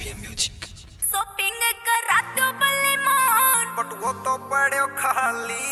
shopping करा दो बल्ले मान बट वो तो पड़े खाली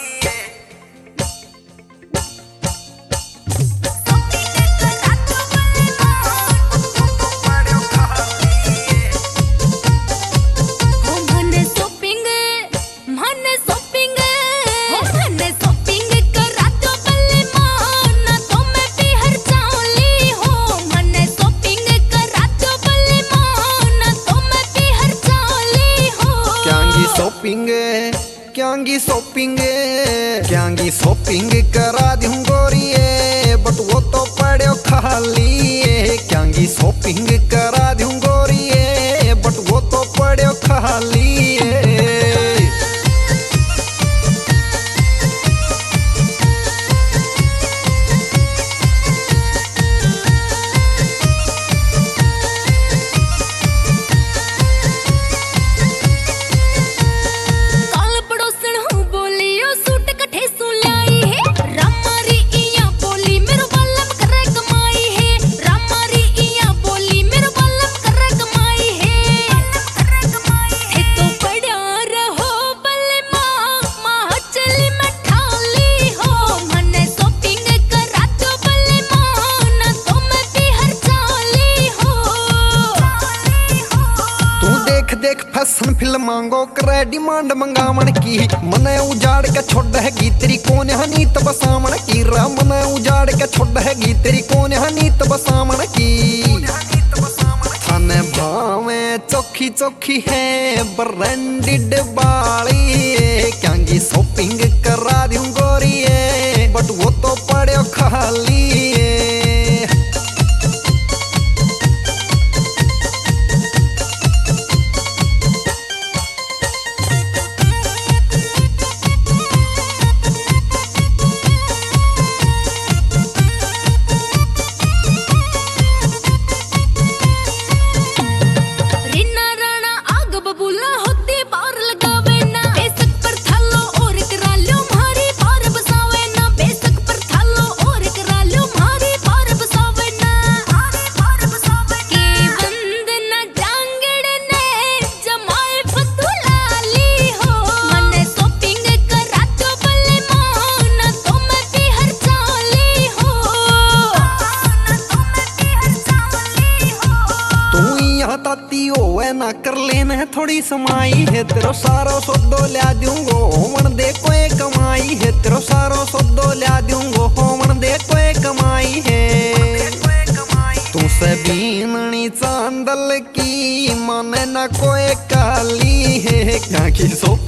क्यांगी शॉपिंग करा दूं गोरिये बट वो तो पड़े खाली क्यांगी शॉपिंग करा दूं गोरिये बट वो तो पड़े खाली देख फैशन फिल्मांगो करे डिमांड मंगावण की मने उजाड़ के छोड़ हैगी तेरी कौन नीत बसावण की रा मने उजाड़ के छोड़ हैगी तेरी कौन नीत बसावण की थाने भावे चोखी चोखी है ब्रांडेड बाली क्यांगी शॉपिंग करा दूं गोरिये बट वो तो पड़े खाली ताती होवे ना कर लेना थोड़ी समाई है तेरो सारो सौदो ला दूंगो होमन दे कोई कमाई है तेरो सारो सौदो ला दूंगो होमन दे कोई कमाई है तू से बीननी चांदल की माने ना कोई काली है क्या की